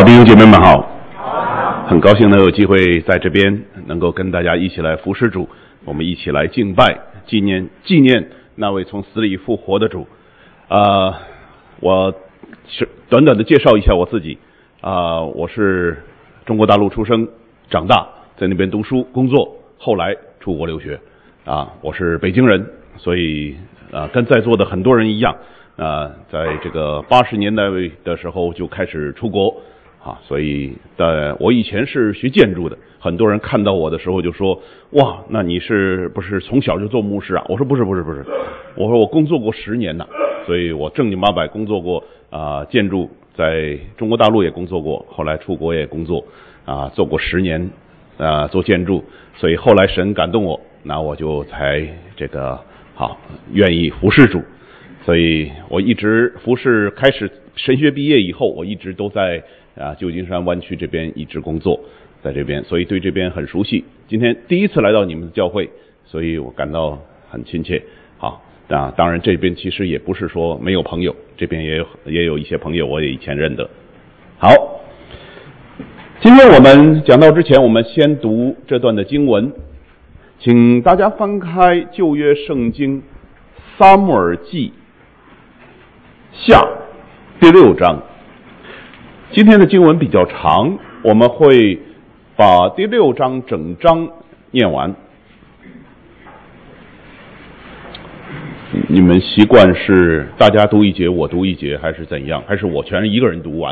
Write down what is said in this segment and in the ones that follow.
弟兄姐妹们好，很高兴能有机会在这边能够跟大家一起来服侍主，我们一起来敬拜，纪念那位从死里复活的主。我短短的介绍一下我自己。我是中国大陆出生长大，在那边读书工作，后来出国留学。我是北京人，所以跟在座的很多人一样，在这个80年代的时候就开始出国。所以我以前是学建筑的，很多人看到我的时候就说：哇，那你是不是从小就做牧师啊？我说不是，我说我工作过10年呢，所以我正经八百工作过建筑，在中国大陆也工作过，后来出国也工作做过10年做建筑，所以后来神感动我，那我就才愿意服侍主，所以我一直服侍，开始神学毕业以后，我一直都在旧金山湾区这边一直工作，在这边，所以对这边很熟悉。今天第一次来到你们的教会，所以我感到很亲切。当然这边其实也不是说没有朋友，这边也有一些朋友我也以前认得。好，今天我们讲到之前，我们先读这段的经文，请大家翻开旧约圣经撒母耳记下第6章。今天的经文比较长，我们会把第6章整章念完。你们习惯是大家读一节我读一节，还是怎样？还是我全一个人读完？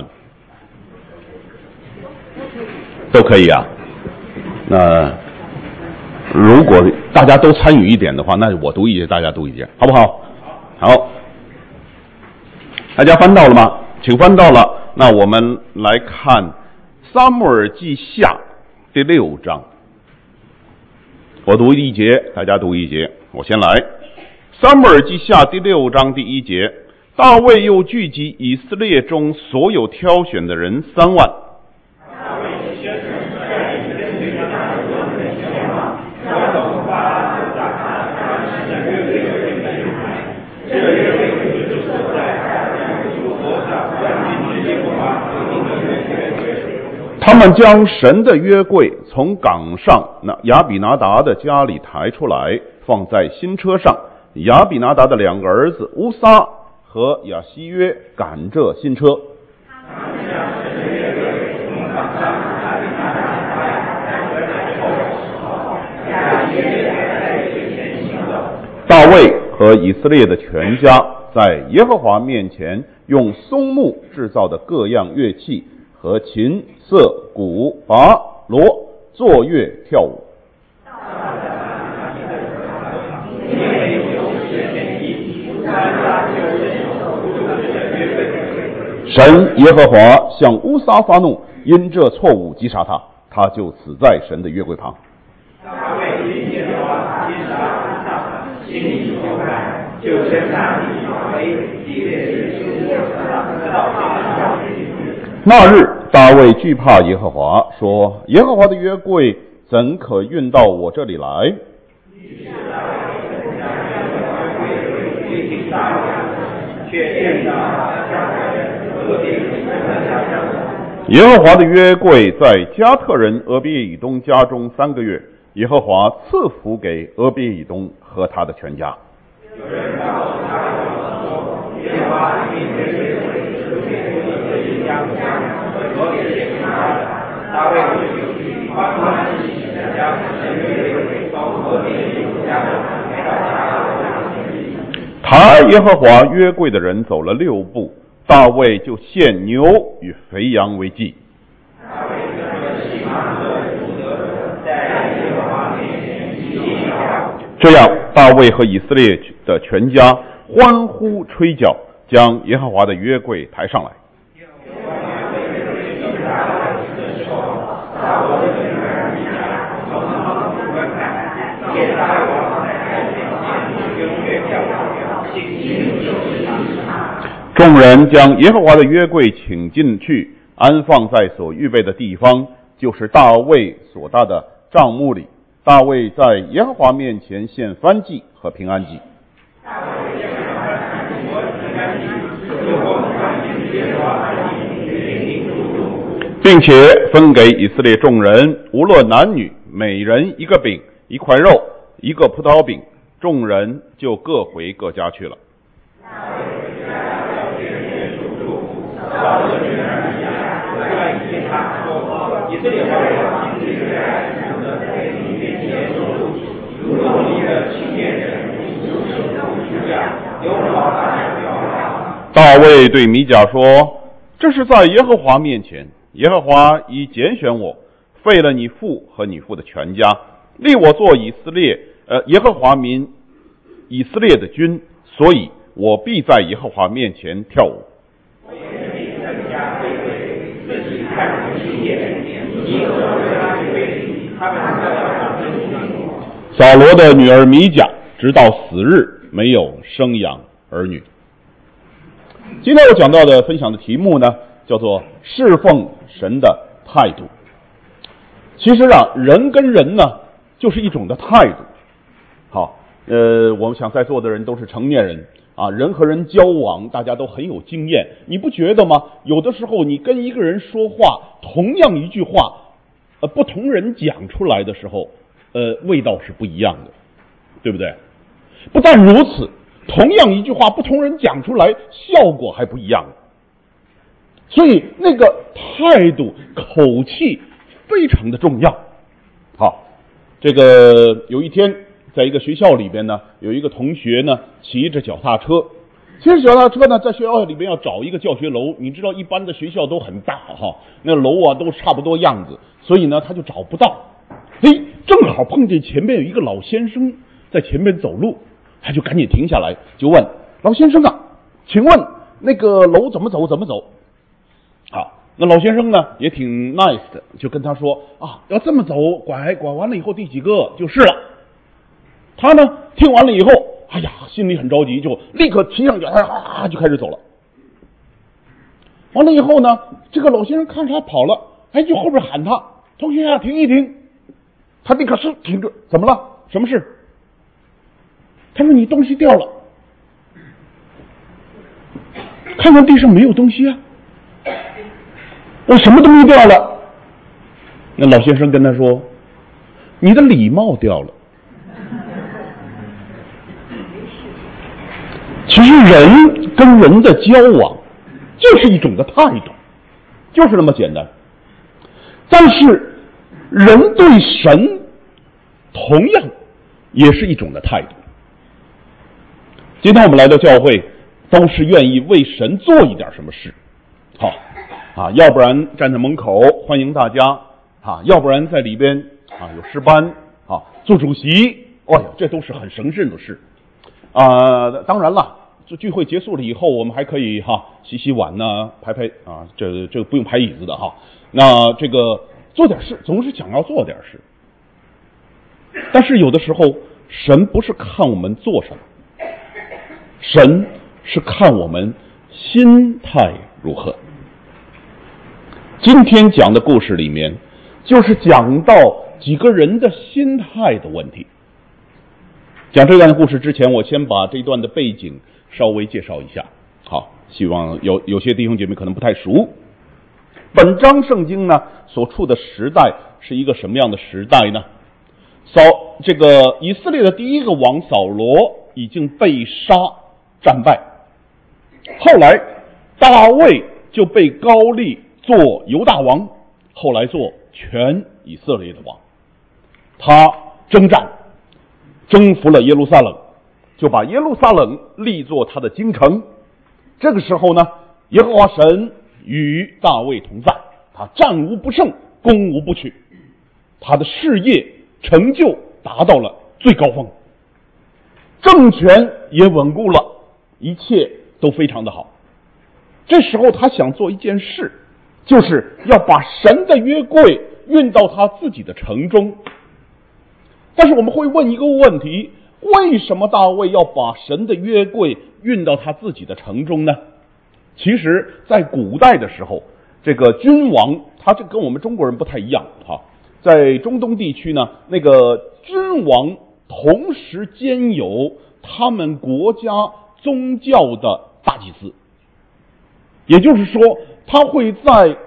都可以啊。那如果大家都参与一点的话，那我读一节，大家读一节，好不好？好，大家翻到了吗？请翻到了。那我们来看撒母耳记下第6章，我读一节，大家读一节。我先来。撒母耳记下第6章第1节，大卫又聚集以色列中所有挑选的人3万。他们将神的约柜从岗上亚比拿达的家里抬出来，放在新车上。亚比拿达的2个儿子乌撒和亚西约赶着新车。大卫和以色列的全家在耶和华面前用松木制造的各样乐器和琴、瑟、鼓、拔、锣作乐跳舞。神耶和华向乌撒发怒，因这错误击杀他，他就死在神的约柜旁。那日大卫惧怕耶和华，说：耶和华的约柜怎可运到我这里来？耶和华的约柜在加特人俄别以东家中3个月，耶和华赐福给俄别以东和他的全家。抬耶和华约柜的人走了6步，大卫就献牛与肥羊为祭。这样，大卫和以色列的全家欢呼吹角，将耶和华的约柜抬上来。众人将耶和华的约柜请进去，安放在所预备的地方，就是大卫所搭的帐幕里。大卫在耶和华面前献燔祭和平安祭。 并且分给以色列众人，无论男女，每人一个饼，一块肉，一个葡萄饼，众人就各回各家去了。大卫对米甲说：“这是在耶和华面前，耶和华已拣选我，废了你父和你父的全家，立我做耶和华民以色列的君，所以我必在耶和华面前跳舞。”扫罗的女儿米甲直到死日没有生养儿女。今天我讲到的分享的题目呢，叫做侍奉神的态度。其实啊，人跟人呢，就是一种的态度。好，我们想在座的人都是成年人啊，人和人交往，大家都很有经验，你不觉得吗？有的时候你跟一个人说话，同样一句话，不同人讲出来的时候，味道是不一样的，对不对？不但如此，同样一句话，不同人讲出来，效果还不一样。所以那个态度、口气非常的重要。好，这个有一天，在一个学校里边呢，有一个同学呢骑着脚踏车。其实脚踏车呢，在学校里边要找一个教学楼，你知道一般的学校都很大哈，那楼啊都差不多样子，所以呢他就找不到。正好碰见前面有一个老先生在前面走路，他就赶紧停下来，就问老先生啊，请问那个楼怎么走？好，那老先生呢也挺 nice 的，就跟他说啊，要这么走，拐完了以后第几个就是了。他呢听完了以后，哎呀，心里很着急，就立刻骑上脚踏就开始走了。完了以后呢，这个老先生看他跑了，就后边喊他，同学啊，停一停。他立刻是停着，怎么了？什么事？他说你东西掉了。看看地上没有东西啊，我什么东西掉了？那老先生跟他说，你的礼帽掉了。其实人跟人的交往就是一种的态度，就是那么简单。但是人对神同样也是一种的态度。今天我们来到教会，都是愿意为神做一点什么事。好啊，要不然站在门口欢迎大家啊，要不然在里边啊有诗班啊，做主席，这都是很神圣的事啊。当然了，这聚会结束了以后，我们还可以洗碗呢，拍啊，这个不用拍椅子的哈。那这个做点事，总是想要做点事。但是有的时候，神不是看我们做什么，神是看我们心态如何。今天讲的故事里面，就是讲到几个人的心态的问题。讲这段故事之前，我先把这段的背景稍微介绍一下。好，希望有些弟兄姐妹可能不太熟。本章圣经呢所处的时代是一个什么样的时代呢？这个以色列的第一个王扫罗已经被杀战败，后来大卫就被高立做犹大王，后来做全以色列的王。他征战征服了耶路撒冷，就把耶路撒冷立作他的京城。这个时候呢，耶和华神与大卫同在，他战无不胜，攻无不取，他的事业成就达到了最高峰，政权也稳固了，一切都非常的好。这时候他想做一件事，就是要把神的约柜运到他自己的城中。但是我们会问一个问题，为什么大卫要把神的约柜运到他自己的城中呢？其实在古代的时候，这个君王他这跟我们中国人不太一样在中东地区呢，那个君王同时兼有他们国家宗教的大祭司，也就是说他会在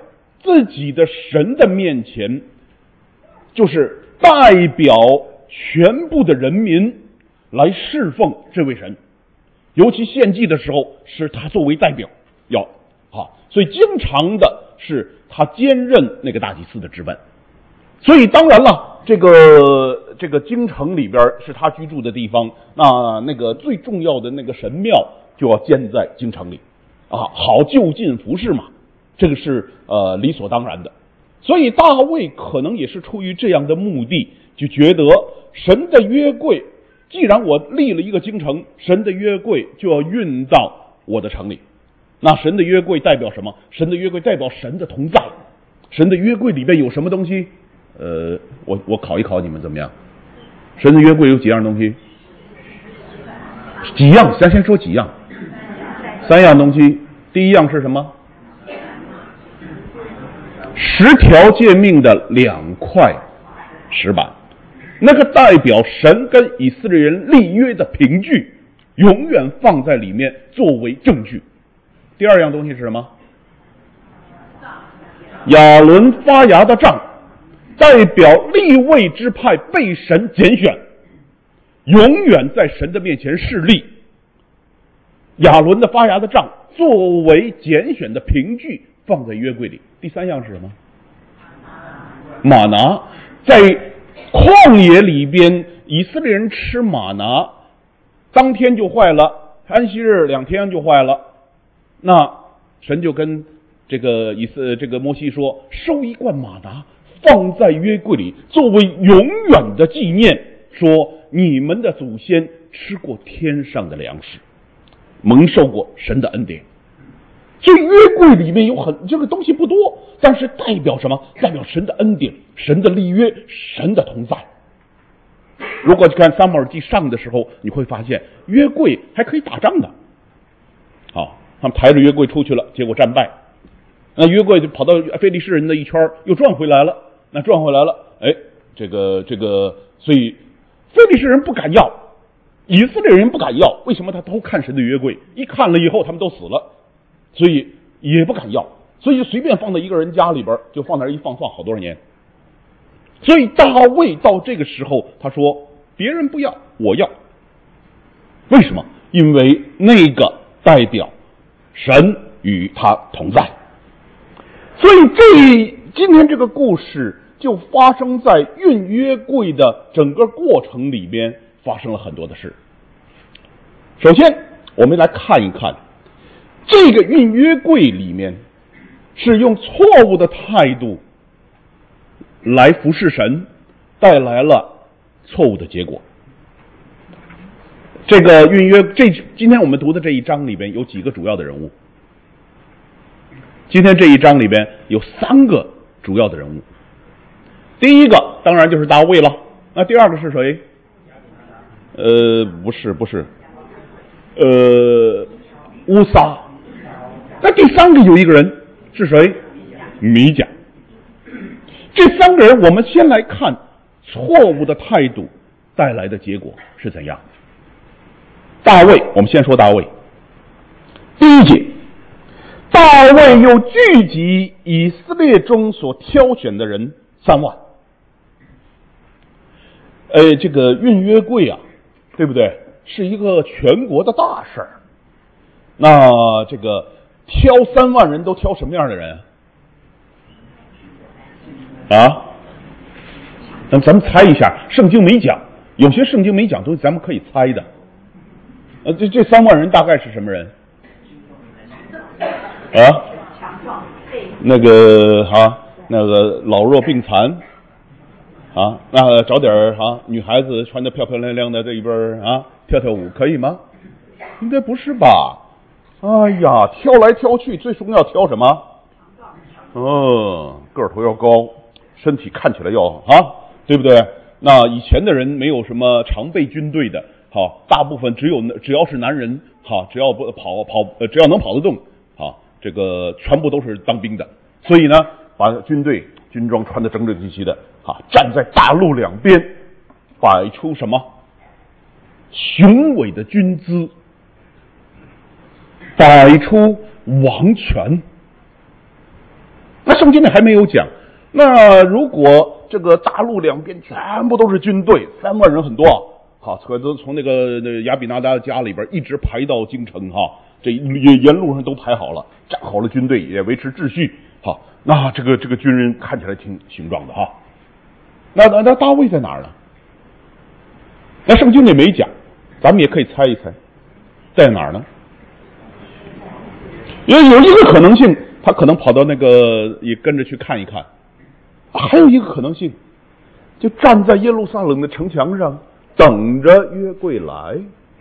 自己的神的面前，就是代表全部的人民来侍奉这位神，尤其献祭的时候是他作为代表所以经常的是他兼任那个大祭司的职分。所以当然了，这个京城里边是他居住的地方，那个最重要的那个神庙就要建在京城里好就近服侍嘛，这个是理所当然的。所以大卫可能也是出于这样的目的，就觉得神的约柜，既然我立了一个京城，神的约柜就要运到我的城里。那神的约柜代表什么？神的约柜代表神的同在。神的约柜里边有什么东西？我考一考你们怎么样？神的约柜有几样东西？几样？咱先说几样。3样东西。第一样是什么？10条诫命的2块石板，那个代表神跟以色列人立约的凭据，永远放在里面作为证据。第2样东西是什么？亚伦发芽的杖，代表利未支派被神拣选，永远在神的面前侍立。亚伦的发芽的杖作为拣选的凭据放在约柜里。第3样是什么？玛拿，在旷野里边，以色列人吃玛拿，当天就坏了，安息日2天就坏了。那神就跟这个摩西说，收一罐玛拿放在约柜里，作为永远的纪念，说你们的祖先吃过天上的粮食，蒙受过神的恩典。所以约柜里面有这个东西不多，但是代表什么？代表神的恩典，神的立约，神的同在。如果去看撒母耳记上的时候，你会发现约柜还可以打仗的。他们抬着约柜出去了，结果战败。那约柜就跑到非利士人的一圈，又转回来了。所以非利士人不敢要，以色列人不敢要。为什么？他都看神的约柜，一看了以后他们都死了，所以也不敢要，所以就随便放到一个人家里边，就放那儿一放好多少年。所以大卫到这个时候他说，别人不要，我要。为什么？因为那个代表神与他同在。所以今天这个故事就发生在运约柜的整个过程里边，发生了很多的事。首先我们来看一看这个运约柜里面是用错误的态度来服侍神，带来了错误的结果。这个今天我们读的这一章里边有几个主要的人物。今天这一章里边有3个主要的人物。第一个当然就是大卫了。那第2个是谁？不是，乌撒。那第3个有一个人是谁？米甲。这3个人我们先来看错误的态度带来的结果是怎样。大卫，我们先说大卫。第1节，大卫又聚集以色列中所挑选的人3万。这个运约柜啊，对不对？是一个全国的大事儿。那这个挑3万人都挑什么样的人啊？那咱们猜一下，圣经没讲，有些圣经没讲，都是咱们可以猜的。这3万人大概是什么人？那个老弱病残那找点女孩子穿得漂漂亮亮的这一边跳跳舞可以吗？应该不是吧？哎呀，挑来挑去，最终要挑什么？个头要高，身体看起来要对不对？那以前的人没有什么常备军队的，大部分只要是男人，只要不只要能跑得动，这个全部都是当兵的。所以呢，把军装穿得整整齐齐的，站在大路两边，摆出什么雄伟的军姿，摆出王权。那什圣经里还没有讲。那如果这个大陆两边全部都是军队，3万人很多啊，好，从那个亚比拿达家里边一直排到京城哈，这沿路上都排好了，站好了军队，也维持秩序。好，那这个军人看起来挺雄壮的哈。那大卫在哪儿呢？那圣经里没讲，咱们也可以猜一猜，在哪儿呢？有一个可能性，他可能跑到那个也跟着去看一看。还有一个可能性，就站在耶路撒冷的城墙上等着约柜来。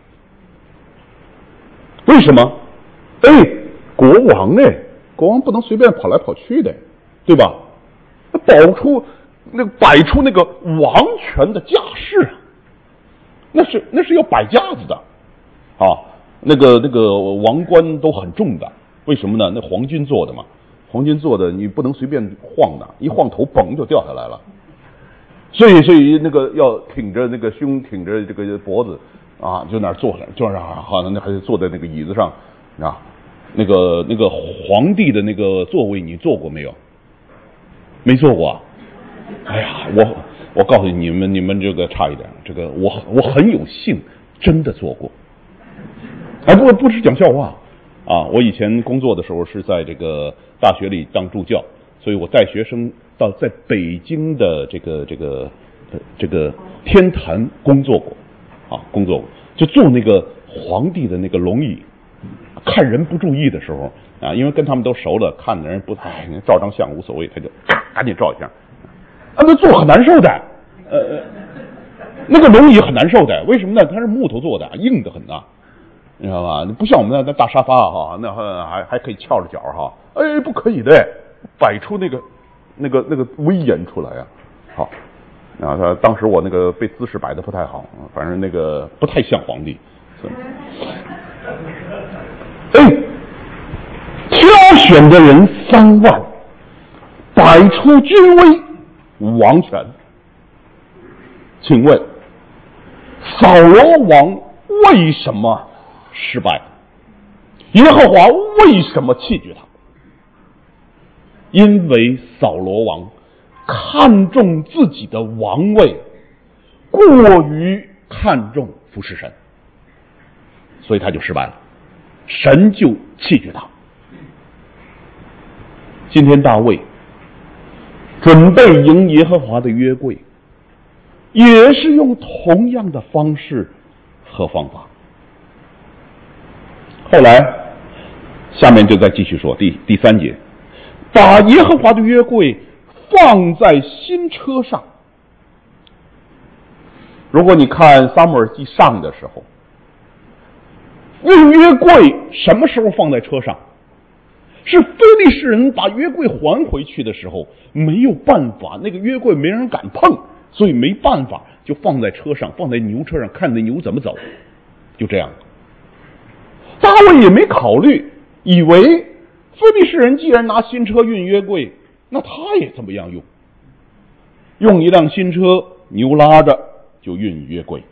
为什么？国王不能随便跑来跑去的，对吧？摆出那个王权的架势啊，那是要摆架子的啊。那个王冠都很重的，为什么呢？那黄金做的嘛，黄金做的你不能随便晃的，一晃头嘣就掉下来了。所以那个要挺着那个胸，挺着这个脖子啊，就那儿坐着，就是好像还是坐在那个椅子上啊。那个皇帝的那个座位你坐过没有？没坐过啊？哎呀，我告诉你们这个差一点，这个我很有幸真的坐过。不是讲笑话啊！我以前工作的时候是在这个大学里当助教，所以我带学生在北京的这个天坛工作过，就坐那个皇帝的那个龙椅，看人不注意的时候啊，因为跟他们都熟了，看的人不照张相无所谓，他就赶紧照一下。那坐很难受的，那个龙椅很难受的，为什么呢？它是木头做的，硬得很呐。你知道吧？不像我们那大沙发哈，那还可以翘着脚哈。不可以的，摆出那个威严出来啊。好，他当时我那个被姿势摆的不太好，反正那个不太像皇帝。挑选的人3万，摆出军威王权。请问，扫罗王为什么失败？耶和华为什么弃绝他？因为扫罗王看重自己的王位，过于看重服侍神，所以他就失败了，神就弃绝他。今天大卫准备迎耶和华的约柜，也是用同样的方式和方法。后来下面就再继续说第3节，把耶和华的约柜放在新车上。如果你看撒母耳记上的时候，运约柜什么时候放在车上？是非利士人把约柜还回去的时候，没有办法，那个约柜没人敢碰，所以没办法就放在车上，放在牛车上，看那牛怎么走，就这样。大卫也没考虑，以为非利士人既然拿新车运约柜，那他也这么样用一辆新车，牛拉着就运约柜。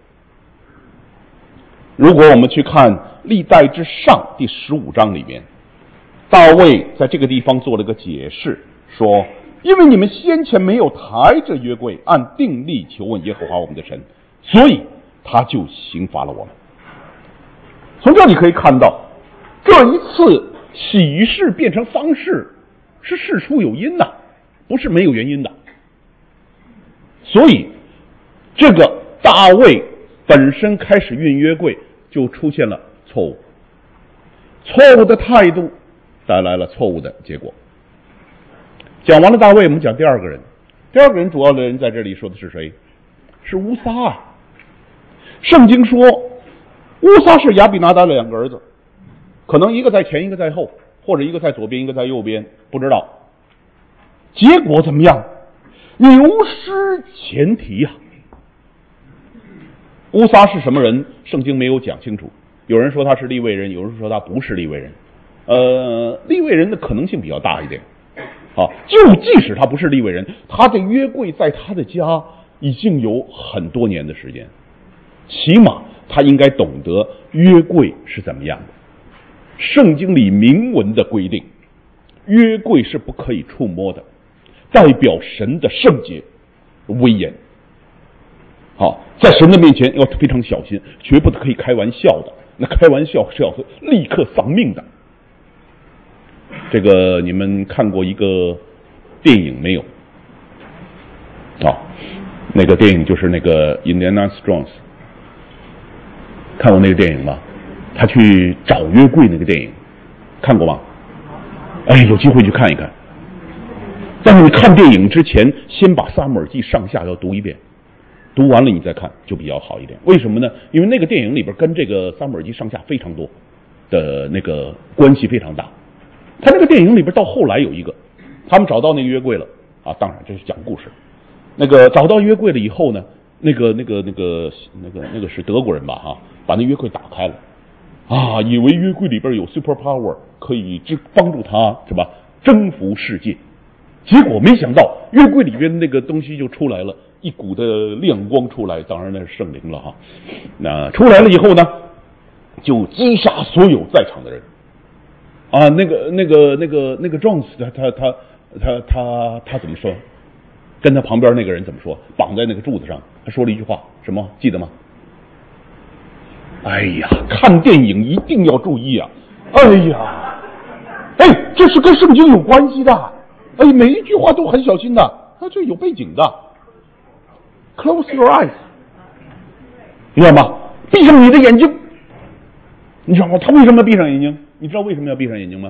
如果我们去看历代之上第15章里面，大卫在这个地方做了个解释，说因为你们先前没有抬着约柜按定例求问耶和华我们的神，所以他就刑罚了我们。从这里可以看到，这一次启示变成方式是事出有因的，不是没有原因的。所以这个大卫本身开始运约柜就出现了错误的态度带来了错误的结果。讲完了大卫，我们讲第二个人。第二个人主要的人在这里说的是谁？是乌撒啊。圣经说乌撒是亚比拿达的2个儿子，可能一个在前一个在后，或者一个在左边一个在右边，不知道。结果怎么样？牛失前蹄啊。乌撒是什么人？圣经没有讲清楚，有人说他是利未人，有人说他不是利未人。利未人的可能性比较大一点。就即使他不是利未人，他的约柜在他的家已经有很多年的时间，起码他应该懂得约柜是怎么样的。圣经里明文的规定， 约柜是不可以触摸的，代表神的圣洁、威严。好，在神的面前要非常小心，绝不可以开玩笑的。那开玩笑是要立刻丧命的。这个你们看过一个电影没有？那个电影就是那个 Indiana Jones， 看过那个电影吗？他去找约柜那个电影，看过吗？哎，有机会去看一看。但是你看电影之前，先把撒母耳记上下要读一遍，读完了你再看就比较好一点。为什么呢？因为那个电影里边跟这个撒母耳记上下非常多的那个关系非常大。他那个电影里边到后来有一个，他们找到那个约柜了啊，当然这是讲故事。那个找到约柜了以后呢，那个是德国人吧哈，把那约柜打开了啊，以为约柜里边有 super power 可以帮助他是吧征服世界，结果没想到约柜里边那个东西就出来了，一股的亮光出来，当然那是圣灵了哈。那出来了以后呢，就击杀所有在场的人啊，那个 Jones 他怎么说？跟他旁边那个人怎么说？绑在那个柱子上，他说了一句话，什么记得吗？哎呀，看电影一定要注意啊！哎呀，这是跟圣经有关系的，每一句话都很小心的，这有背景的。Close your eyes， 你知道吗？闭上你的眼睛。你知道吗？他为什么要闭上眼睛？你知道为什么要闭上眼睛吗？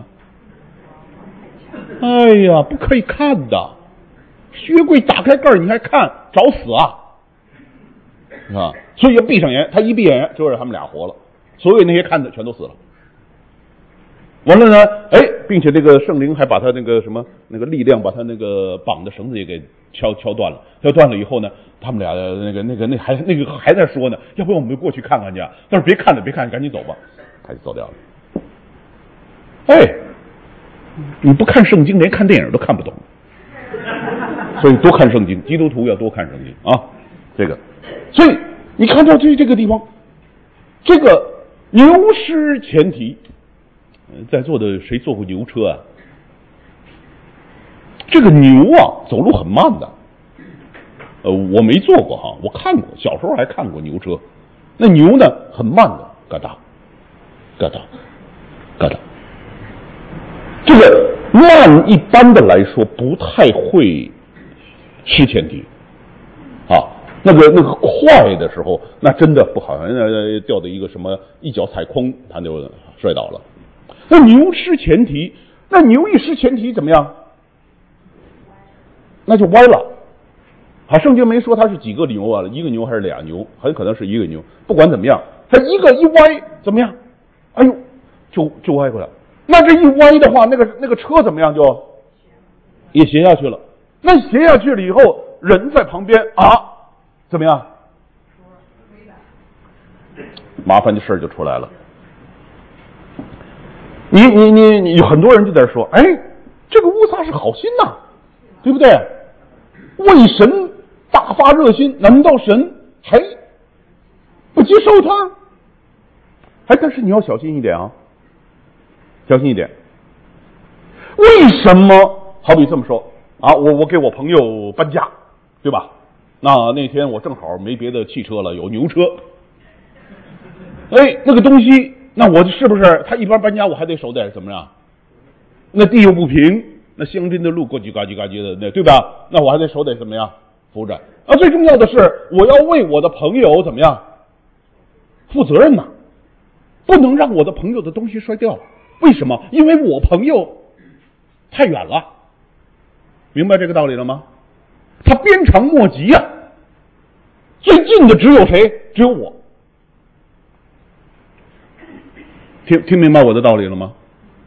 哎呀，不可以看的。约柜打开盖你还看，找死啊！所以要闭上眼，他一闭眼，这是他们俩活了，所有那些看的全都死了。完了呢，并且这个圣灵还把他那个什么那个力量，把他那个绑的绳子也给敲断了。敲断了以后呢，他们俩那个还在说呢，要不然我们就过去看看去。但是别看了，赶紧走吧，他就走掉了。你不看圣经，连看电影都看不懂。所以多看圣经，基督徒要多看圣经啊！这个，所以你看到这个地方，这个牛失前蹄，在座的谁坐过牛车啊？这个牛啊，走路很慢的。我没坐过哈，我看过，小时候还看过牛车。那牛呢，很慢的，嘎哒，嘎哒，嘎哒。这个慢，一般的来说不太会失前蹄啊，那个快的时候，那真的不好，掉到一个什么一脚踩空，他就摔倒了。那牛失前蹄，那牛一失前蹄怎么样？那就歪了。圣经没说它是几个牛啊，一个牛还是俩牛，很可能是一个牛。不管怎么样，它一歪怎么样？哎呦，就歪过来。那这一歪的话，那个车怎么样？就也斜下去了。那斜下去了以后，人在旁边怎么样？麻烦的事就出来了。你很多人就在说，这个乌撒是好心呐，对不对？为神大发热心，难道神还不接受他？但是你要小心一点啊，小心一点。为什么？好比这么说我给我朋友搬家，对吧？那天我正好没别的汽车了，有牛车。那个东西，那我是不是他一般搬家我还得手得怎么样？那地又不平，那乡间的路过叽嘎叽嘎叽的，对吧？那我还得手得怎么样扶着？最重要的是我要为我的朋友怎么样负责任嘛，不能让我的朋友的东西摔掉。为什么？因为我朋友太远了，明白这个道理了吗？他鞭长莫及啊，最近的只有谁？只有我。听明白我的道理了吗？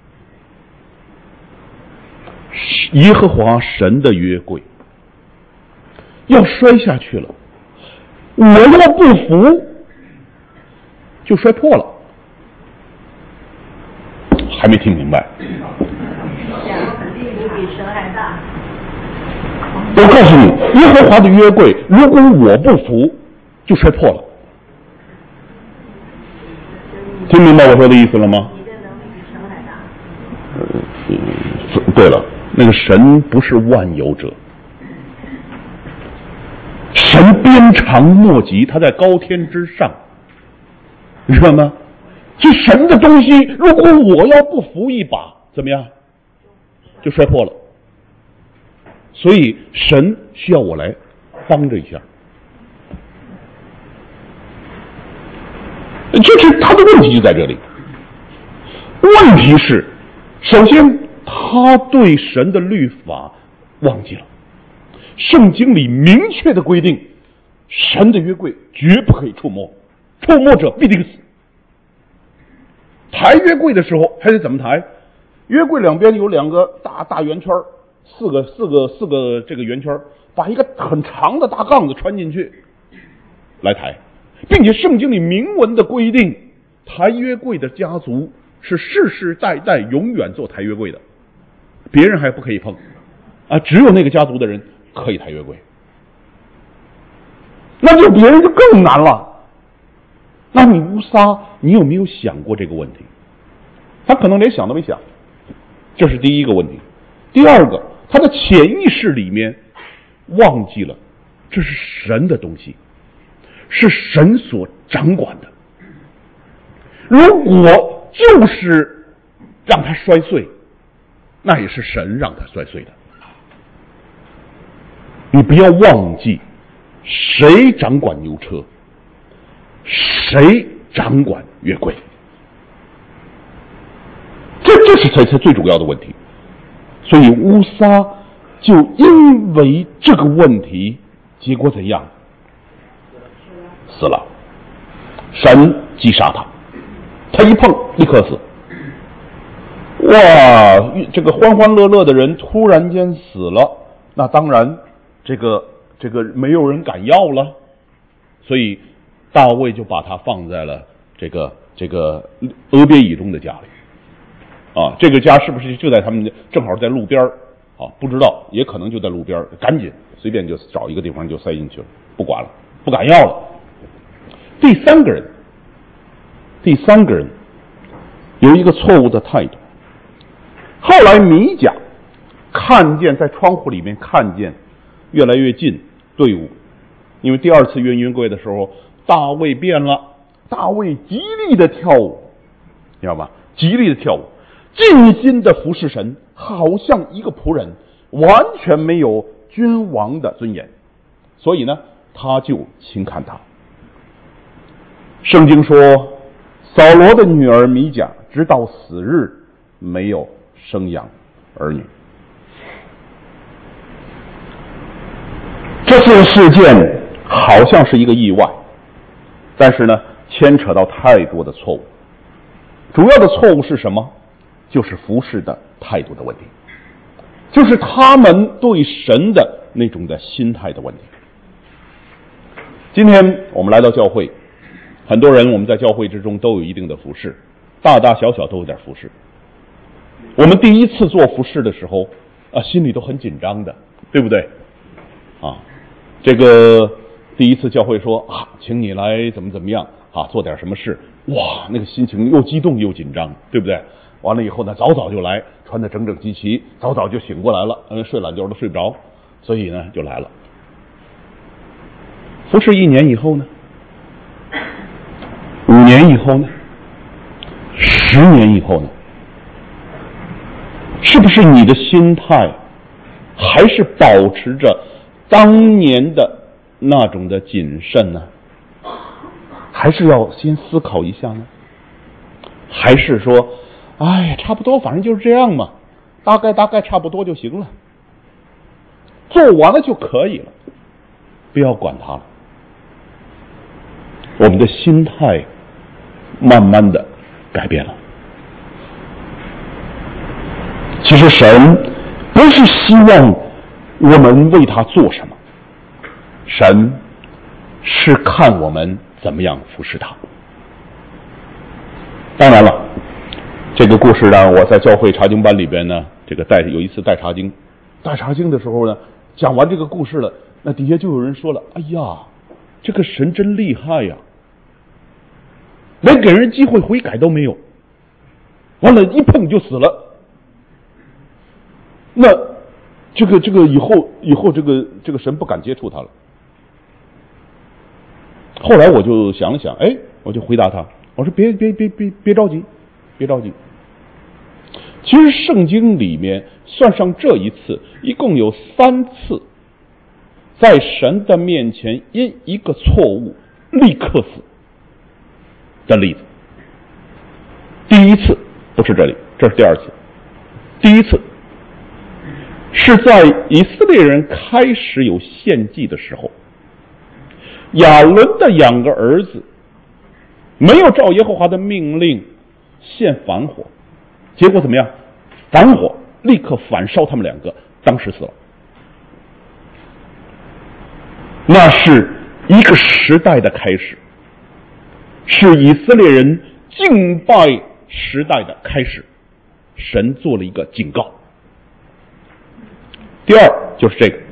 耶和华神的约柜要摔下去了，我要不服就摔破了。还没听明白？我告诉你，耶和华的约柜，如果我不服，就摔破了。听明白我说的意思了吗？ 对了，那个神不是万有者，神鞭长莫及，他在高天之上，你知道吗？这神的东西，如果我要不扶一把，怎么样？就摔破了。所以神需要我来帮着一下。就是他的问题就在这里。问题是，首先他对神的律法忘记了。圣经里明确的规定，神的约柜绝不可以触摸，触摸者必定死。抬约柜的时候还得怎么抬？约柜两边有两个大圆圈，四个这个圆圈，把一个很长的大杠子穿进去来抬，并且圣经里明文的规定，抬约柜的家族是世世代代永远做抬约柜的，别人还不可以碰啊，只有那个家族的人可以抬约柜。那就别人就更难了。那你乌撒，你有没有想过这个问题？他可能连想都没想，这是第一个问题。第二个，他的潜意识里面忘记了这是神的东西，是神所掌管的。如果就是让他摔碎，那也是神让他摔碎的。你不要忘记，谁掌管牛车，谁掌管约柜，这是才最主要的问题。所以乌撒就因为这个问题，结果怎样？死了。神击杀他，他一碰立刻死。哇，这个欢欢乐乐的人突然间死了，那当然这个没有人敢要了，所以大卫就把他放在了这个俄别以东的家里。啊，这个家是不是就在他们正好在路边啊？不知道，也可能就在路边，赶紧随便就找一个地方就塞进去了，不管了，不敢要了。第三个人有一个错误的态度。后来米甲看见在窗户里面看见越来越近队伍，因为第二次运约柜的时候，大卫变了，大卫极力的跳舞，你知道吧？极力的跳舞，尽心的服侍神，好像一个仆人，完全没有君王的尊严，所以呢，他就轻看他。圣经说，扫罗的女儿米甲直到死日没有生养儿女。这次事件好像是一个意外，但是呢，牵扯到太多的错误。主要的错误是什么？就是服侍的态度的问题，就是他们对神的那种的心态的问题。今天我们来到教会，很多人我们在教会之中都有一定的服侍，大大小小都有点服侍。我们第一次做服侍的时候心里都很紧张的，对不对啊？这个第一次教会说请你来怎么样做点什么事，哇，那个心情又激动又紧张，对不对？完了以后呢，早就来，穿得整整齐齐，早就醒过来了，睡懒觉都睡不着，所以呢就来了。服侍1年以后呢，5年以后呢，10年以后呢，是不是你的心态还是保持着当年的那种的谨慎呢？还是要先思考一下呢？还是说差不多，反正就是这样嘛，大概差不多就行了，做完了就可以了，不要管它了。我们的心态慢慢的改变了。其实神不是希望我们为他做什么，神是看我们怎么样服侍他。当然了，这个故事呢，我在教会查经班里边呢，有一次带查经的时候呢，讲完这个故事了，那底下就有人说了，哎呀，这个神真厉害呀，连给人机会悔改都没有，完了一碰就死了。 那这个以后这个神不敢接触他了。后来我就想了想，我就回答他，我说别着急，别着急。其实圣经里面算上这一次，一共有3次在神的面前因一个错误立刻死的例子。第一次不是这里，这是第2次。第一次是在以色列人开始有献祭的时候，亚伦的2个儿子没有照耶和华的命令献反火，结果怎么样？反火立刻反烧他们2个，当时死了。那是一个时代的开始，是以色列人敬拜时代的开始。神做了一个警告。第2就是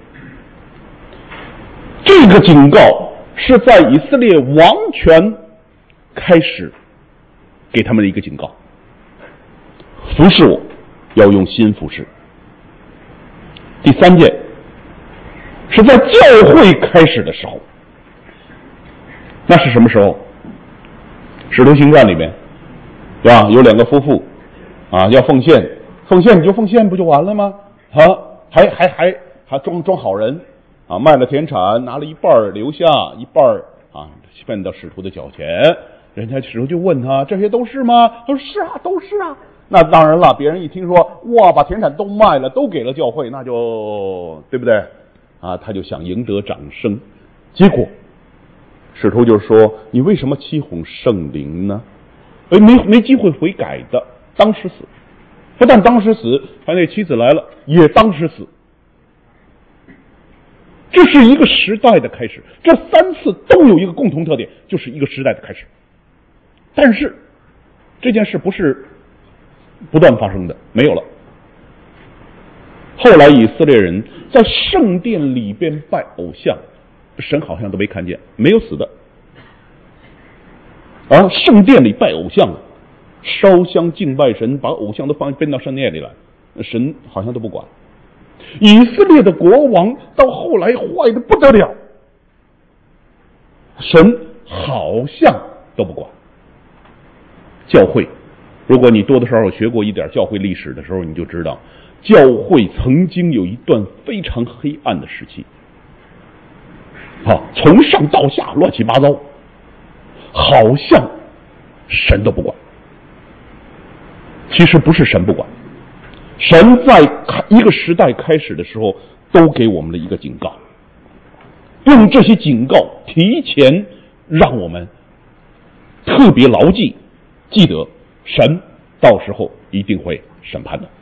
这个警告是在以色列王权开始给他们的一个警告，服侍我要用心服侍。第3件是在教会开始的时候，那是什么时候？使徒行传里面，对吧？有2个夫妇要奉献你就奉献不就完了吗？还装好人卖了田产，拿了一半留下一半分到使徒的脚前。人家使徒就问他，这些都是吗？他说是啊，都是啊。那当然了，别人一听说哇，把田产都卖了，都给了教会，那就对不对他就想赢得掌声。结果使徒就说，你为什么欺哄圣灵呢？没机会悔改的，当时死。不但当时死，他那妻子来了也当时死。这是一个时代的开始，这3次都有一个共同特点，就是一个时代的开始。但是这件事不是不断发生的，没有了。后来以色列人在圣殿里边拜偶像，神好像都没看见，没有死的。圣殿里拜偶像，烧香敬拜神，把偶像都搬到圣殿里来，神好像都不管。以色列的国王到后来坏的不得了，神好像都不管。教会，如果你多多少少学过一点教会历史的时候，你就知道教会曾经有一段非常黑暗的时期从上到下乱七八糟，好像神都不管。其实不是神不管，神在一个时代开始的时候都给我们的一个警告，用这些警告提前让我们特别牢记得神到时候一定会审判的。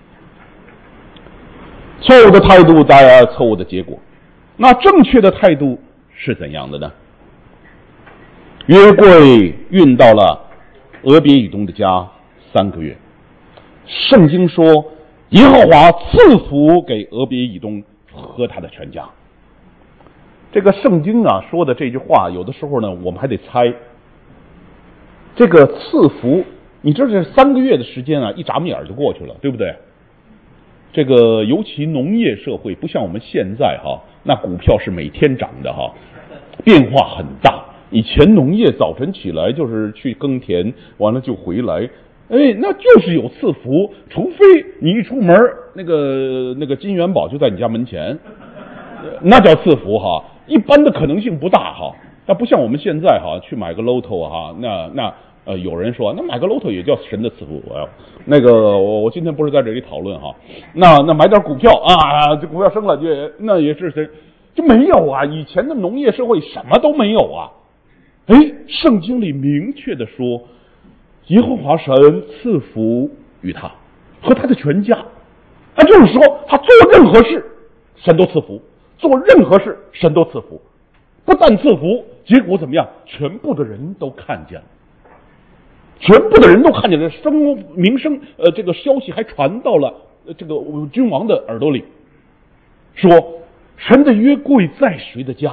错误的态度带来错误的结果，那正确的态度是怎样的呢？约柜运到了俄别以东的家3个月，圣经说耶和华赐福给俄别以东和他的全家。这个圣经说的这句话，有的时候呢我们还得猜。这个赐福，你知道这3个月的时间一眨眼就过去了，对不对？这个尤其农业社会，不像我们现在那股票是每天涨的变化很大。以前农业早晨起来就是去耕田，完了就回来，那就是有赐福，除非你一出门那个金元宝就在你家门前，那叫赐福一般的可能性不大那不像我们现在去买个 Lotto 那有人说那买个 Lotto 也叫神的赐福。我今天不是在这里讨论那买点股票这股票升了那也是神，就没有以前的农业社会什么都没有圣经里明确的说，耶和华神赐福于他和他的全家。就是说他做任何事神都赐福，做任何事神都赐福。不但赐福，结果怎么样？全部的人都看见了，全部的人都看见了，名声这个消息还传到了这个君王的耳朵里，说神的约柜在谁的家，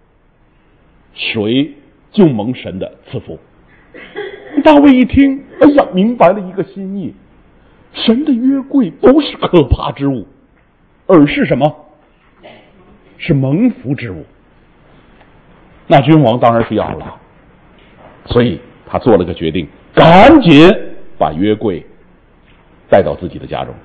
谁就蒙神的赐福。大卫一听，明白了一个心意，神的约柜不是可怕之物， 而是什么？是蒙福之物。那君王当然是要了，所以他做了个决定，赶紧把约柜带到自己的家中。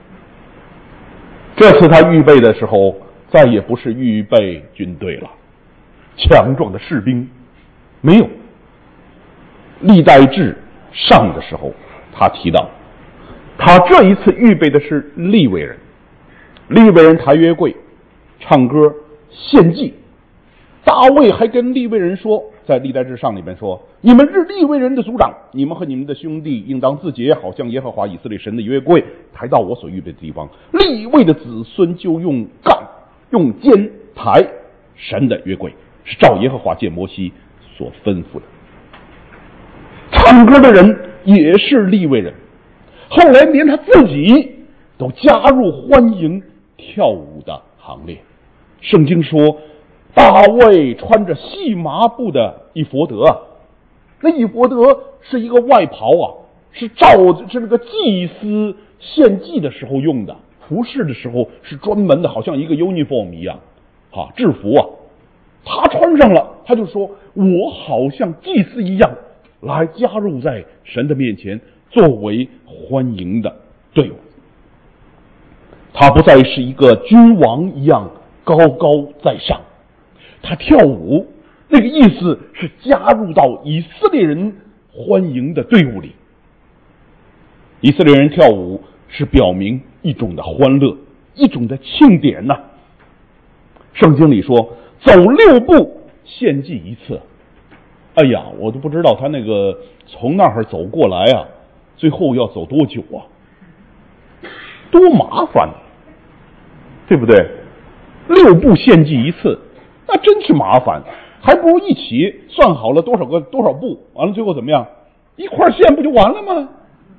这次他预备的时候，再也不是预备军队了，强壮的士兵没有。历代志上的时候，他提到，他这一次预备的是利未人，利未人抬约柜、唱歌、献祭。大卫还跟利未人说，在历代志上里面说，你们是利未人的族长，你们和你们的兄弟应当自洁，好像耶和华以色列神的约柜抬到我所预备的地方。利未的子孙就用杠用肩抬神的约柜，是照耶和华借摩西所吩咐的。唱歌的人也是利未人，后来连他自己都加入欢迎跳舞的行列。圣经说，大卫穿着细麻布的以弗得啊，那以弗得是一个外袍啊，是那个祭司献祭的时候用的，服侍的时候是专门的，好像一个 uniform 一样，制服啊。他穿上了，他就说，我好像祭司一样来加入在神的面前，作为欢迎的队伍。他不再是一个君王一样高高在上，他跳舞，那个意思是加入到以色列人欢迎的队伍里。以色列人跳舞是表明一种的欢乐，一种的庆典呐。圣经里说，走6步献祭一次。哎呀，我都不知道他那个从那儿走过来啊，最后要走多久啊，多麻烦，对不对？6步献祭一次，那真是麻烦，还不如一起算好了多少步，完了最后怎么样，一块献不就完了吗？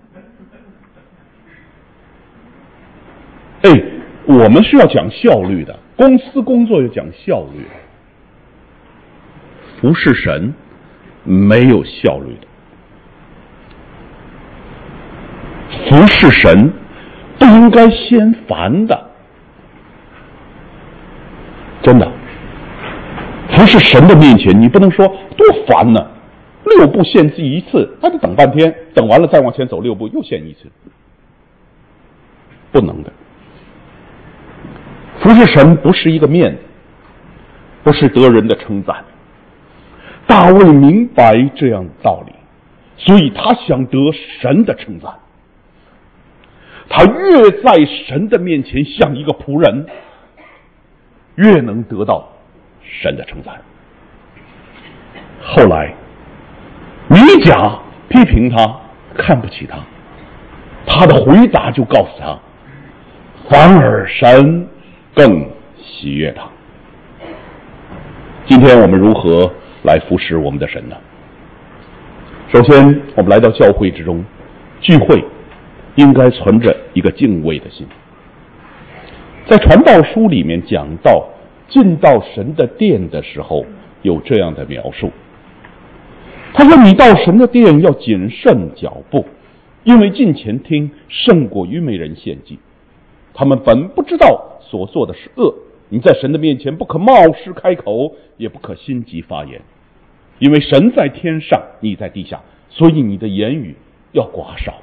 我们是要讲效率的，公司工作要讲效率的，服侍神没有效率的，服侍神不应该先烦的，真的。服侍神的面前，你不能说多烦呢，6步献祭一次，还得等半天，等完了再往前走6步又献一次，不能的。服侍神不是一个面子，不是得人的称赞。大卫明白这样的道理，所以他想得神的称赞。他越在神的面前像一个仆人，越能得到神的称赞。后来米甲批评他，看不起他，他的回答就告诉他，反而神更喜悦他。今天我们如何来服侍我们的神呢？首先，我们来到教会之中聚会，应该存着一个敬畏的心。在传道书里面讲到，进到神的殿的时候有这样的描述，他说，你到神的殿要谨慎脚步，因为近前听胜过愚昧人献祭，他们本不知道所做的是恶。你在神的面前不可冒失开口，也不可心急发言，因为神在天上，你在地下，所以你的言语要寡少。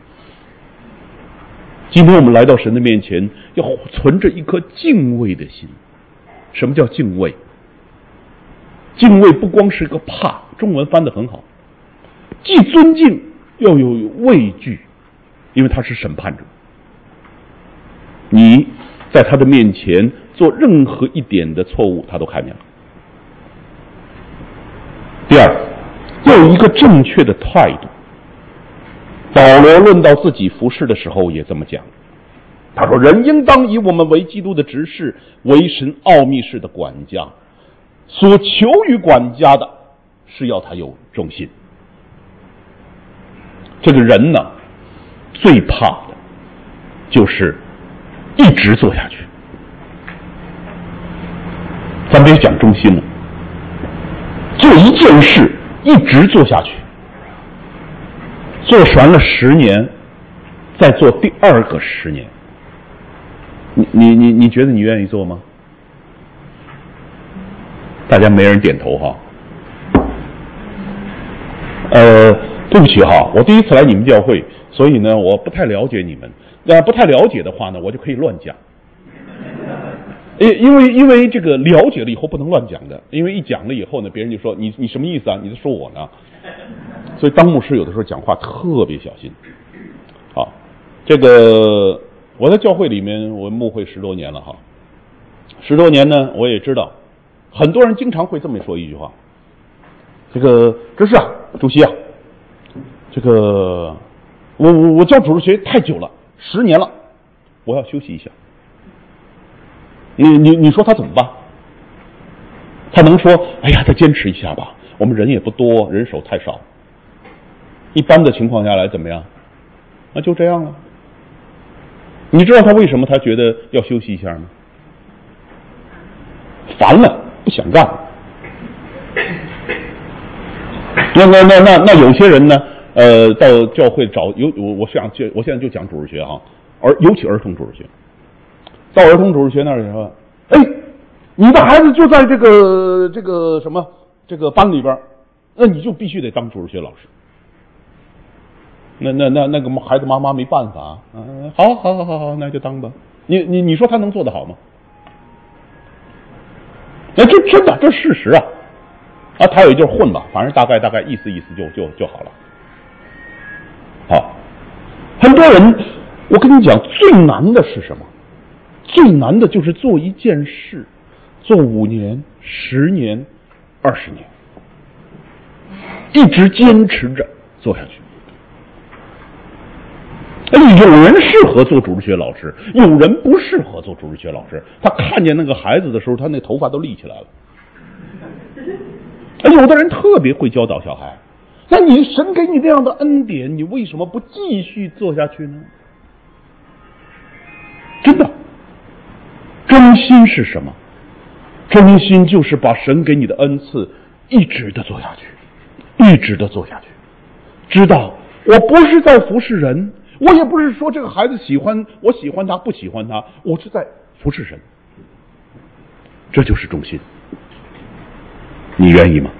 今天我们来到神的面前，要存着一颗敬畏的心。什么叫敬畏？敬畏不光是个怕，中文翻得很好，既尊敬又有畏惧，因为他是审判者。你在他的面前做任何一点的错误，他都看见了。第二，要有一个正确的态度。保罗论到自己服侍的时候也这么讲，他说，人应当以我们为基督的执事，为神奥秘事的管家，所求于管家的是要他有忠心。这个人呢，最怕的就是一直做下去。咱别讲忠心了，做一件事一直做下去，做完了10年，再做第2个10年， 你觉得你愿意做吗？大家没人点头哈。对不起哈，我第一次来你们教会，所以呢，我不太了解你们。不太了解的话呢，我就可以乱讲。因为这个了解了以后不能乱讲的，因为一讲了以后呢，别人就说你什么意思啊？你在说我呢？所以当牧师有的时候讲话特别小心。好，这个我在教会里面我牧会10多年了哈，10多年呢，我也知道很多人经常会这么说一句话：这个这是啊，主席啊，这个我教主日学太久了，10年了，我要休息一下。你说他怎么办？他能说哎呀，再坚持一下吧，我们人也不多，人手太少。一般的情况下来怎么样？那就这样了。你知道他为什么他觉得要休息一下吗？烦了，不想干。那有些人呢，到教会找我现在就讲主日学哈，尤其儿童主日学。到儿童主日学那儿说，哎，你的孩子就在这个什么这个班里边，那你就必须得当主日学老师。那个孩子妈妈没办法，好，那就当吧。你说他能做得好吗？那这真的这事实啊！他也就是混吧，反正大概意思就好了。好，很多人，我跟你讲，最难的是什么？最难的就是做一件事，做5年、10年、20年，一直坚持着做下去。有人适合做主日学老师，有人不适合做主日学老师。他看见那个孩子的时候，他那头发都立起来了。有的人特别会教导小孩，那你神给你这样的恩典，你为什么不继续做下去呢？真的，真心是什么？真心就是把神给你的恩赐一直的做下去，一直的做下去。知道我不是在服侍人，我也不是说这个孩子喜欢我喜欢他不喜欢他，我是在服侍神。这就是忠心。你愿意吗？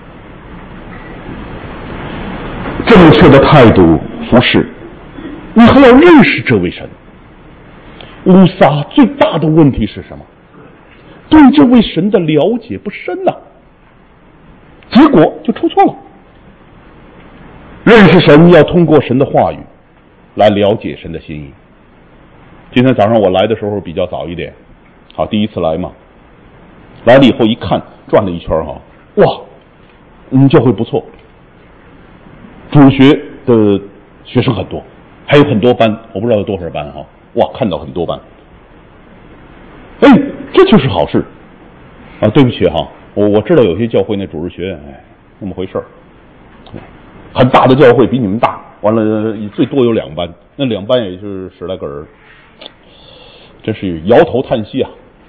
正确的态度服侍，你还要认识这位神。乌撒最大的问题是什么？对这位神的了解不深呐，结果就出错了。认识神要通过神的话语来了解神的心意。今天早上我来的时候比较早一点，好，第一次来嘛，来了以后一看，转了一圈哈，哇，教会不错，主学的学生很多，还有很多班，我不知道有多少班哈，哇，看到很多班，哎，这就是好事啊！对不起哈，我知道有些教会那主日学，哎，那么回事儿，很大的教会比你们大，完了最多有2班，那2班也就是10来个人，真是摇头叹息啊！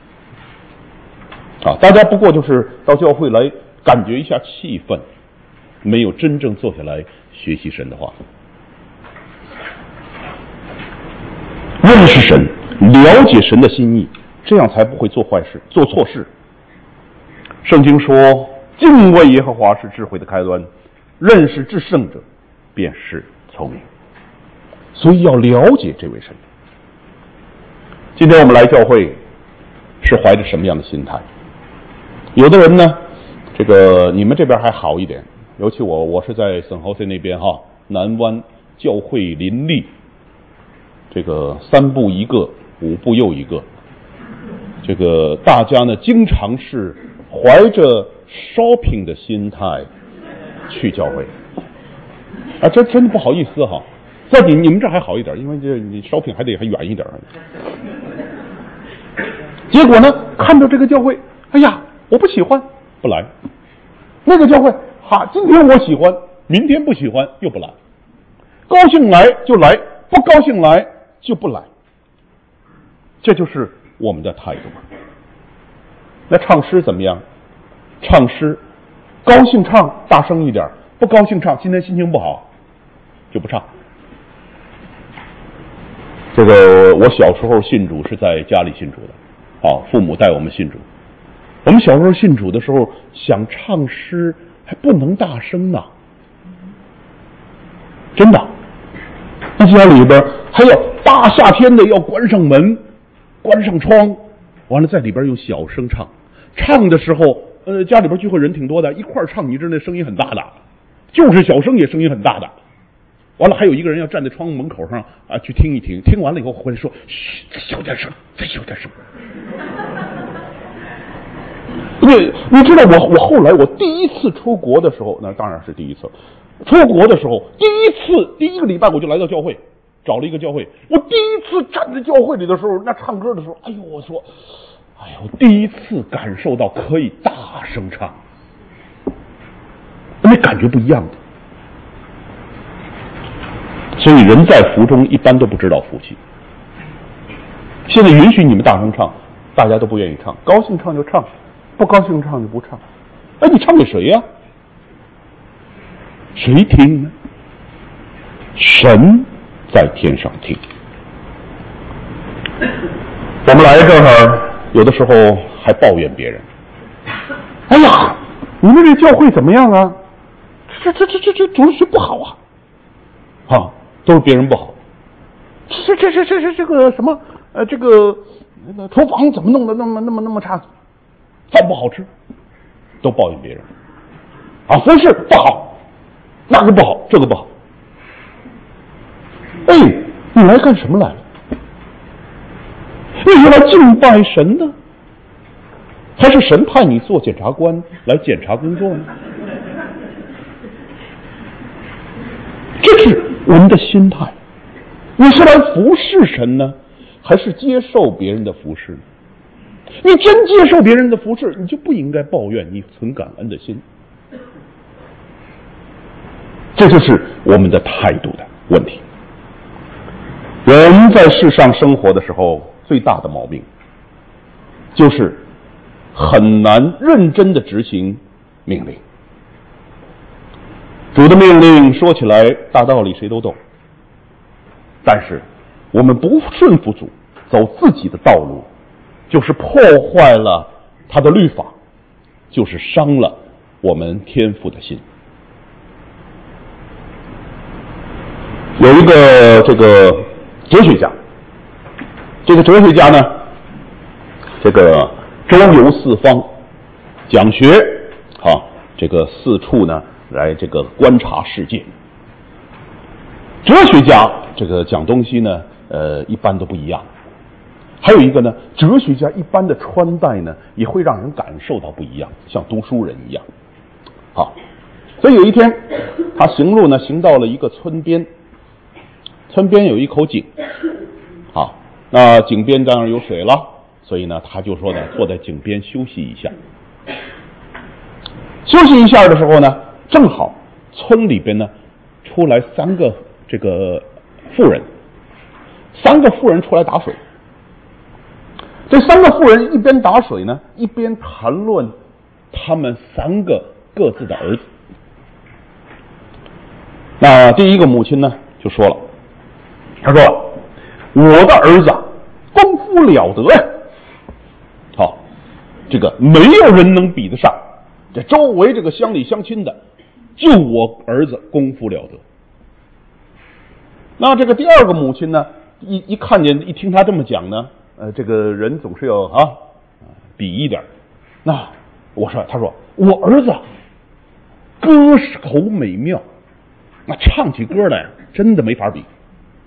大家不过就是到教会来感觉一下气氛，没有真正坐下来学习神的话。认识神，了解神的心意，这样才不会做坏事、做错事。圣经说，敬畏耶和华是智慧的开端，认识至圣者便是聪明。所以要了解这位神。今天我们来教会是怀着什么样的心态？有的人呢，这个你们这边还好一点，尤其我是在圣豪塞那边哈，南湾教会林立，这个3步一个，5步又一个，这个大家呢经常是怀着 shopping 的心态去教会啊，这真的不好意思哈，在你们这还好一点，因为这你 shopping 还远一点。结果呢，看到这个教会，哎呀，我不喜欢，不来；那个教会，今天我喜欢，明天不喜欢又不来。高兴来就来，不高兴来就不来。这就是我们的态度。那唱诗怎么样？唱诗，高兴唱大声一点，不高兴唱今天心情不好就不唱。 这个我小时候信主是在家里信主的，父母带我们信主。我们小时候信主的时候，想唱诗还不能大声呢，真的。那家里边还要大夏天的要关上门，关上窗，完了在里边用小声唱。唱的时候，家里边聚会人挺多的，一块唱，你知道那声音很大的，就是小声也声音很大的。完了还有一个人要站在窗门口上去听一听，听完了以后回来说：“嘘，再小点声，再小点声。”你知道我后来我第一次出国的时候，那当然是第一次。出国的时候，第一个礼拜我就来到教会，找了一个教会。我第一次站在教会里的时候，那唱歌的时候，我说，我第一次感受到可以大声唱，那感觉不一样的。所以人在福中一般都不知道福气。现在允许你们大声唱，大家都不愿意唱，高兴唱就唱，不高兴唱就不唱。你唱给谁呀？谁听呢？神在天上听。我们来这儿，有的时候还抱怨别人。哎呀，你们这教会怎么样啊？这主日学不好啊！都是别人不好。这个什么这个厨房怎么弄的那么差？饭不好吃，都抱怨别人。服饰不好，那个不好，这个不好。你来干什么来了？你是来敬拜神的，还是神派你做检察官来检查工作呢？这是我们的心态。你是来服侍神呢，还是接受别人的服侍呢？你真接受别人的服侍，你就不应该抱怨，你存感恩的心。这就是我们的态度的问题。人在世上生活的时候，最大的毛病就是很难认真的执行命令。主的命令说起来大道理谁都懂，但是我们不顺服主，走自己的道路，就是破坏了他的律法，就是伤了我们天父的心。有一个这个哲学家，这个哲学家呢，这个周游四方讲学这个四处呢来这个观察世界。哲学家这个讲东西呢一般都不一样。还有一个呢，哲学家一般的穿戴呢也会让人感受到不一样，像读书人一样。所以有一天他行路呢行到了一个村边，村边有一口井，那井边当然有水了，所以呢他就说呢坐在井边休息一下。休息一下的时候呢，正好村里边呢出来三个这个妇人出来打水。这三个妇人一边打水呢，一边谈论他们三个各自的儿子。那第一个母亲呢就说了，他说我的儿子功夫了得呀，这个没有人能比得上，这周围这个乡里乡亲的就我儿子功夫了得。那这个第二个母亲呢一听他这么讲呢，这个人总是要比一点。那他说我儿子歌口美妙，那唱起歌来真的没法比。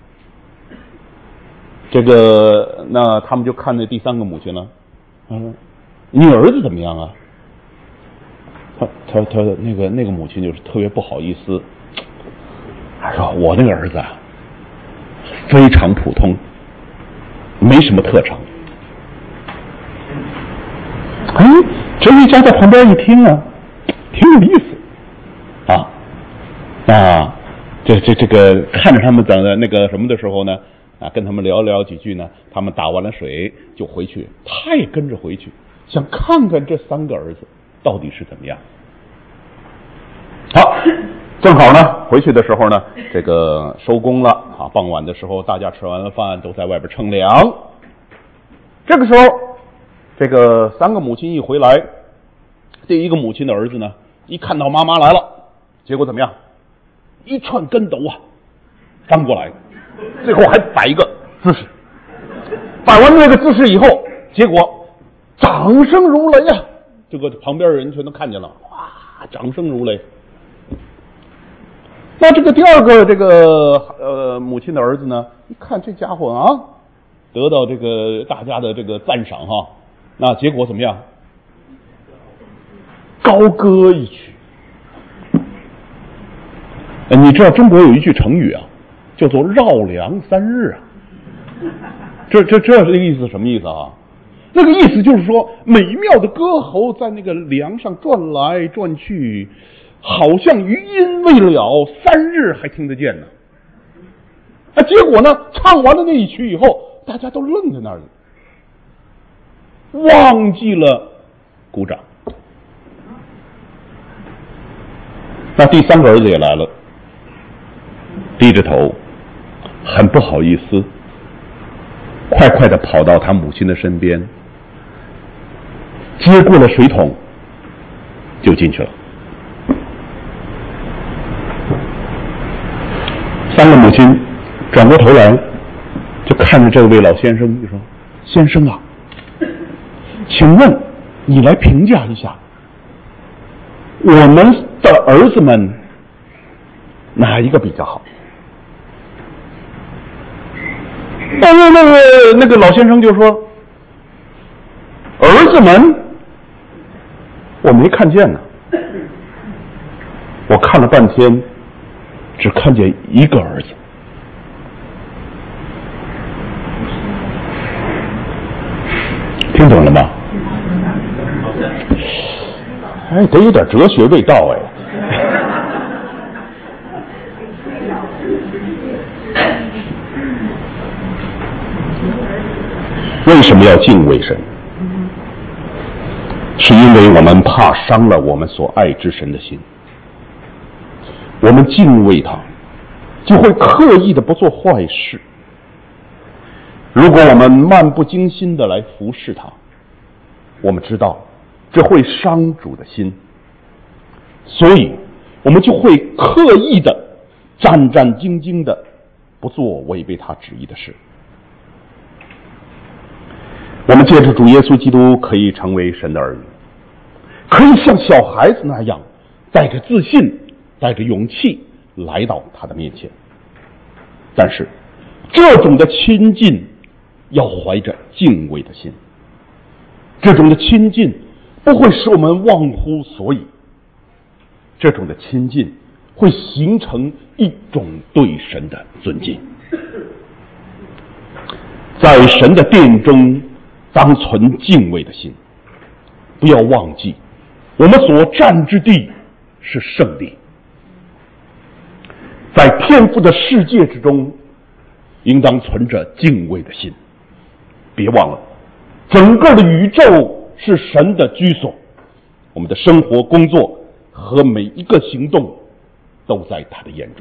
这个那他们就看那第三个母亲了，你儿子怎么样啊？他那个母亲就是特别不好意思，他说我那个儿子非常普通，没什么特长。哲学家在旁边一听挺有意思这个看着他们等的那个什么的时候呢，跟他们聊聊几句呢，他们打完了水就回去，他也跟着回去，想看看这三个儿子到底是怎么样。 正好呢，回去的时候呢，这个收工了啊，傍晚的时候，大家吃完了饭都在外边乘凉。这个时候，这个三个母亲一回来，第一个母亲的儿子呢，一看到妈妈来了，结果怎么样？一串跟斗啊，翻过来，最后还摆一个姿势。摆完那个姿势以后，结果掌声如雷啊！这个旁边的人全都看见了，哇，掌声如雷。那这个第二个这个母亲的儿子呢，一看这家伙啊，得到这个大家的这个赞赏哈，那结果怎么样？高歌一曲。你知道中国有一句成语啊，叫做绕梁三日啊。这是这个意思，什么意思啊？那个意思就是说，美妙的歌喉在那个梁上转来转去，好像余音未了，3日还听得见呢。结果呢，唱完了那一曲以后，大家都愣在那里，忘记了鼓掌。那第三个儿子也来了，低着头，很不好意思，快快地跑到他母亲的身边，接过了水桶，就进去了。三个母亲转过头来，就看着这位老先生，就说：“先生啊，请问你来评价一下，我们的儿子们哪一个比较好？”那个老先生就说：“儿子们，我没看见呢，我看了半天，只看见一个儿子。”听懂了吗？得有点哲学味道哎。为什么要敬畏神？是因为我们怕伤了我们所爱之神的心。我们敬畏他，就会刻意的不做坏事。如果我们漫不经心的来服侍他，我们知道这会伤主的心，所以我们就会刻意的战战兢兢的不做违背他旨意的事。我们借着主耶稣基督可以成为神的儿女，可以像小孩子那样带着自信，带着勇气来到他的面前。但是这种的亲近要怀着敬畏的心，这种的亲近不会使我们忘乎所以，这种的亲近会形成一种对神的尊敬。在神的殿中当存敬畏的心，不要忘记我们所站之地是圣地。在天父的世界之中，应当存着敬畏的心。别忘了，整个的宇宙是神的居所，我们的生活、工作和每一个行动都在他的眼中。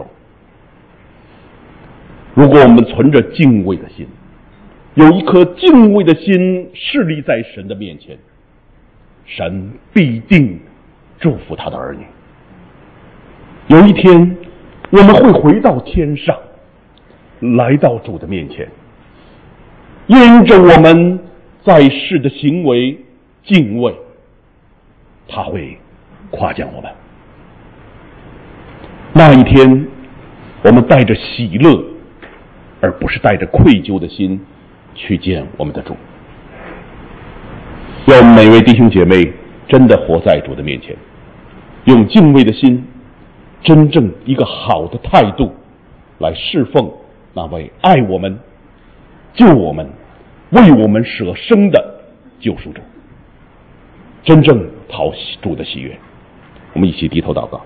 如果我们存着敬畏的心，有一颗敬畏的心侍立在神的面前，神必定祝福他的儿女。有一天我们会回到天上，来到主的面前，因着我们在世的行为敬畏，他会夸奖我们。那一天我们带着喜乐而不是带着愧疚的心去见我们的主。愿我们每位弟兄姐妹真的活在主的面前，用敬畏的心，真正一个好的态度来侍奉那位爱我们、救我们、为我们舍生的救赎主，真正讨主的喜悦。我们一起低头祷告。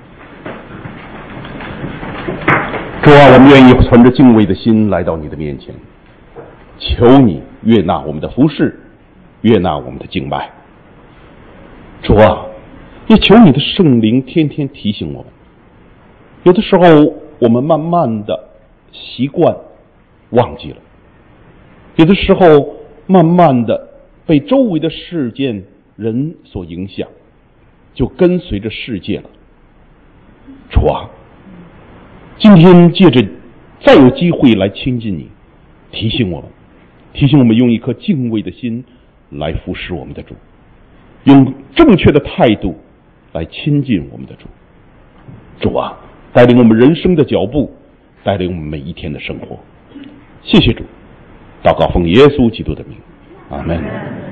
主啊，我们愿意存着敬畏的心来到你的面前，求你悦纳我们的服事，悦纳我们的敬拜。主啊，也求你的圣灵天天提醒我们， 有的时候我们慢慢的习惯忘记了，有的时候慢慢的被周围的事件人所影响，就跟随着世界了。主啊，今天借着再有机会来亲近你，提醒我们用一颗敬畏的心来服侍我们的主，用正确的态度来亲近我们的主。主啊，带领我们人生的脚步，带领我们每一天的生活。谢谢主，祷告奉耶稣基督的名，阿门。